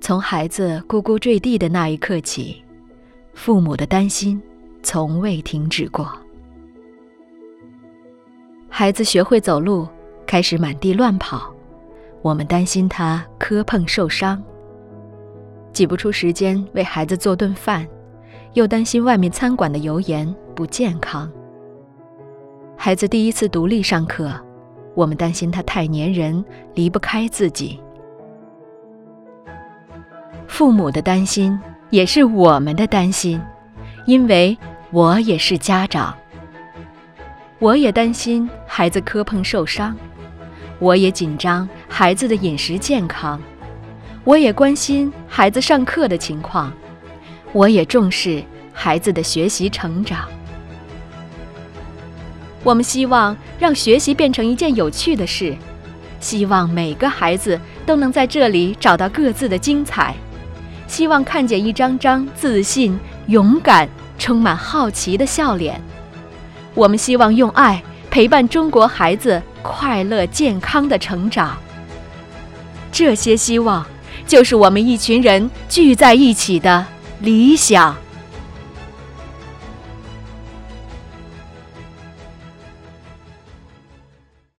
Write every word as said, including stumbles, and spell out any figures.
从孩子咕咕坠地的那一刻起，父母的担心从未停止过。孩子学会走路，开始满地乱跑，我们担心他磕碰受伤，挤不出时间为孩子做顿饭，又担心外面餐馆的油盐不健康。孩子第一次独立上课，我们担心他太粘人，离不开自己。父母的担心也是我们的担心，因为我也是家长。我也担心孩子磕碰受伤，我也紧张孩子的饮食健康，我也关心孩子上课的情况，我也重视孩子的学习成长。我们希望让学习变成一件有趣的事，希望每个孩子都能在这里找到各自的精彩，希望看见一张张自信、勇敢、充满好奇的笑脸。我们希望用爱陪伴中国孩子快乐健康的成长。这些希望，就是我们一群人聚在一起的理想。